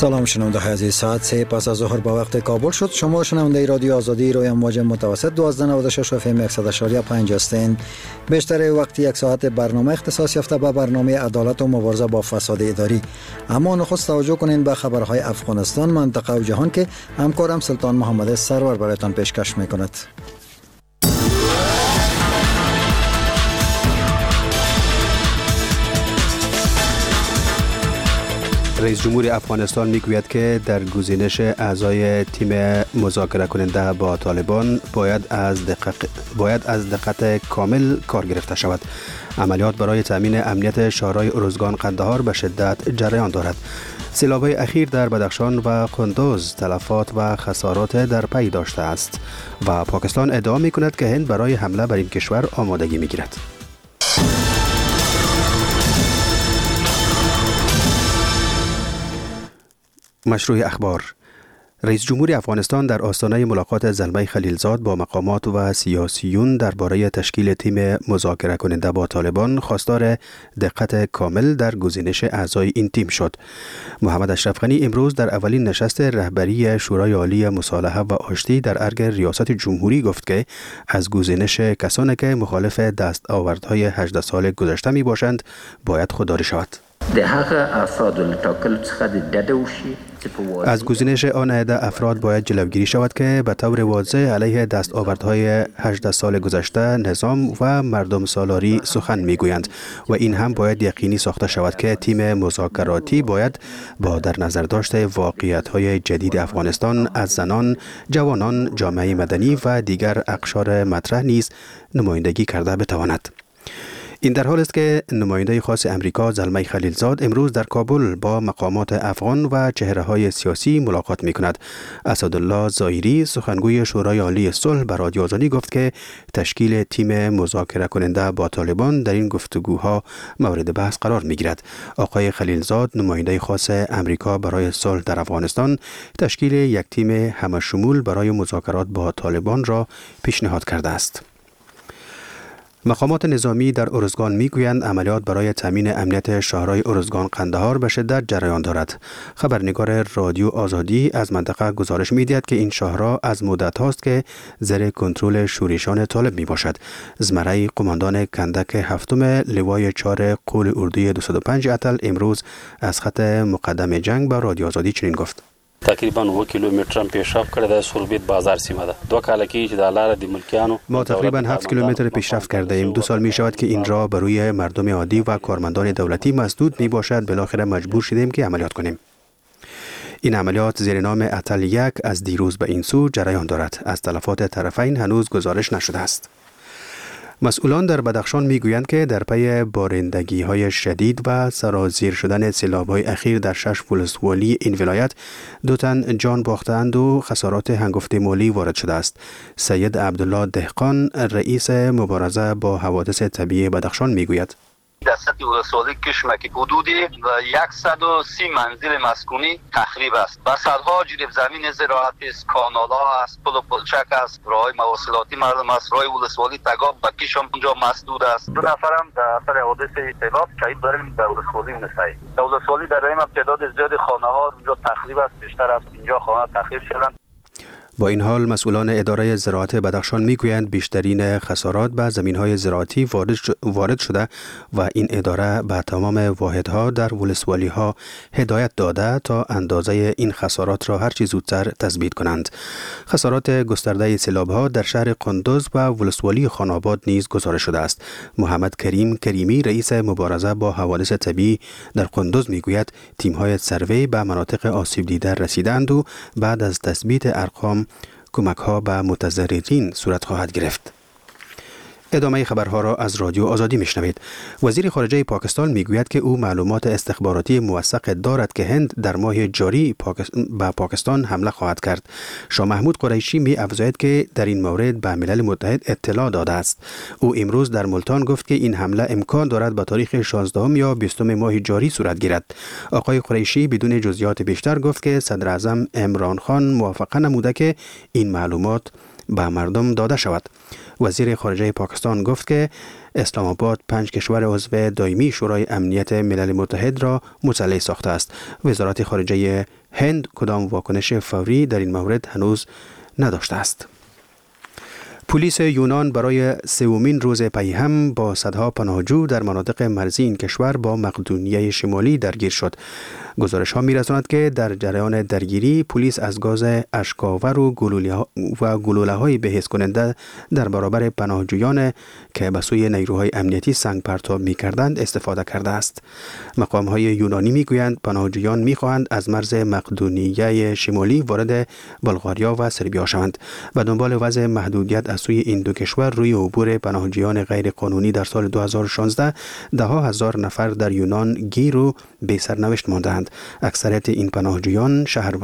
سلام شنونده های عزیز، ساعت 3 پس از ظهر با وقت کابل شد. شما شنونده رادیو آزادی روی امواج متوسط 1296 FM 100.5 هستین. بیشتر وقت یک ساعت برنامه اختصاص یافته به برنامه عدالت و مبارزه با فساد اداری. اما نخست توجه کنین به خبرهای افغانستان، منطقه و جهان که همکارم سلطان محمد سرور برایتان پیشکش میکند. رئیس جمهور افغانستان میگوید که در گزینش اعضای تیم مذاکره کننده با طالبان باید از دقت کامل کار گرفته شود. عملیات برای تامین امنیت شهرهای ارزگان قندهار به شدت جریان دارد. سیلاب‌های اخیر در بدخشان و قندوز تلفات و خسارات در پی داشته است و پاکستان ادعا میکند که هند برای حمله بر این کشور آمادگی میگیرد. مشروع اخبار. رئیس جمهور افغانستان در آستانه ملاقات زلمه خلیلزاد با مقامات و سیاسیون درباره تشکیل تیم مذاکره کننده با طالبان خواستار دقت کامل در گزینش اعضای این تیم شد. محمد اشرف غنی امروز در اولین نشست رهبری شورای عالی مصالحه و آشتی در ارگ ریاست جمهوری گفت که از گزینش کسانی که مخالف دستاوردهای 18 سال گذشته می باشند باید خودداری شود. از گزینش آن عده افراد باید جلوگیری شود که به طور واضح علیه دستاوردهای 18 سال گذشته نظام و مردم سالاری سخن میگویند و این هم باید یقینی ساخته شود که تیم مذاکراتی باید با در نظر داشته واقعیت‌های جدید افغانستان از زنان، جوانان، جامعه مدنی و دیگر اقشار مطرح نیز نمایندگی کرده بتواند. این در حال است که نماینده خاص امریکا زلمه خلیلزاد امروز در کابل با مقامات افغان و چهره‌های سیاسی ملاقات می‌کند. اسدالله ظاهری سخنگوی شورای عالی صلح به رادیو آزادی گفت که تشکیل تیم مذاکره کننده با طالبان در این گفتگوها مورد بحث قرار می‌گیرد. آقای خلیلزاد نماینده خاص امریکا برای صلح در افغانستان تشکیل یک تیم همه‌شمول برای مذاکرات با طالبان را پیشنهاد کرده است. مقامات نظامی در ارزگان میگویند عملیات برای تامین امنیت شهرهای ارزگان قندهار به شدت جریان دارد. خبرنگار رادیو آزادی از منطقه گزارش می‌دهد که این شهرها از مدت هاست که زیر کنترل شورشیان طالب می باشد. زمره قماندان کندک هفتم لوای 4 قول اردوی 205 اتل امروز از خط مقدم جنگ به رادیو آزادی چنین گفت: تقریبا 2 کیلومتر پیشرفت کرده از سوربیت بازار سیمه ده. 2 کاله کې چې د لار د ملکیانو ما تقریبا 7 کیلومتر پیشرفت کرده ایم. 2 سال می شود که این راه بر روی مردم عادی و کارمندان دولتی مسدود می باشد. بالاخره مجبور شدیم که عملیات کنیم. این عملیات زیر نام اتل 1 از دیروز به این سو جریان دارد. از تلفات طرفین هنوز گزارش نشده است. مسئولان در بدخشان میگویند که در پی بارندگی‌های شدید و سرازیر شدن سیلاب‌های اخیر در 6 ولسوالی این ولایت 2 تن جان باختند و خسارات هنگفت مالی وارد شده است. سید عبدالله دهقان رئیس مبارزه با حوادث طبیعی بدخشان میگوید: در سطح ولسوالی کشمک حدود 130 منزل مسکونی تخریب است و صدها جریب زمین زراعت است، کانال‌ها است، پل و پلچک است، راه‌های مواصلاتی مردم است. راه ولسوالی تگاب و کیش هم اونجا مسدود است. 2 نفرم در اثر حادث سیلاب شهید داریم در ولسوالی نسایی. در ولسوالی در این تعداد زیاد خانه‌ها اونجا تخریب است، بیشتر از 50 خانه تخریب شدند. با این حال مسئولان اداره زراعت بدخشان میگویند بیشترین خسارات به زمین‌های زراعتی وارد شده و این اداره به تمام واحدها در ولسوالی‌ها هدایت داده تا اندازه این خسارات را هر چه زودتر تثبیت کنند. خسارات گسترده سیلاب‌ها در شهر قندوز و ولسوالی خان‌آباد نیز گزارش شده است. محمد کریم کریمی رئیس مبارزه با حوادث طبیعی در قندوز میگوید تیم‌های سروی به مناطق آسیب دیده رسیدند و بعد از تثبیت ارقام کمک‌ها به متضررین صورت خواهد گرفت. ادامه خبرها را از رادیو آزادی میشنوید. وزیر خارجه پاکستان میگوید که او معلومات استخباراتی موثق دارد که هند در ماه جاری به پاکستان حمله خواهد کرد. شاه محمود قریشی می افزاید که در این مورد به ملل متحد اطلاع داده است. او امروز در ملتان گفت که این حمله امکان دارد به تاریخ 16 یا 20 ماه جاری صورت گیرد. آقای قریشی بدون جزئیات بیشتر گفت که صدر اعظم عمران خان موافقه نموده که این معلومات به مردم داده شود. وزیر خارجه پاکستان گفت که اسلام آباد 5 کشور عضو دائمی شورای امنیت ملل متحد را مسلح ساخته است. وزارت خارجه هند کدام واکنش فوری در این مورد هنوز نداشته است. پلیس یونان برای سومین روز پی هم با صدها پناهجو در مناطق مرزی این کشور با مقدونیه شمالی درگیر شد. گزارش ها می‌رساند که در جریان درگیری پلیس از گاز اشک‌آور و گلوله‌های به‌حس کننده در برابر پناهجویان که به سوی نیروهای امنیتی سنگ پرتاب می‌کردند استفاده کرده است. مقام‌های یونانی می‌گویند پناهجویان می‌خواهند از مرز مقدونیه شمالی وارد بلغاریا و سربیا شوند. به دنبال وضع محدودیت از سوی این دو کشور روی عبور پناهجویان غیر قانونی در سال 2016 ده‌ها هزار نفر در یونان گیر و بی سرنوشت ماندند. اکثریت این پناهجویان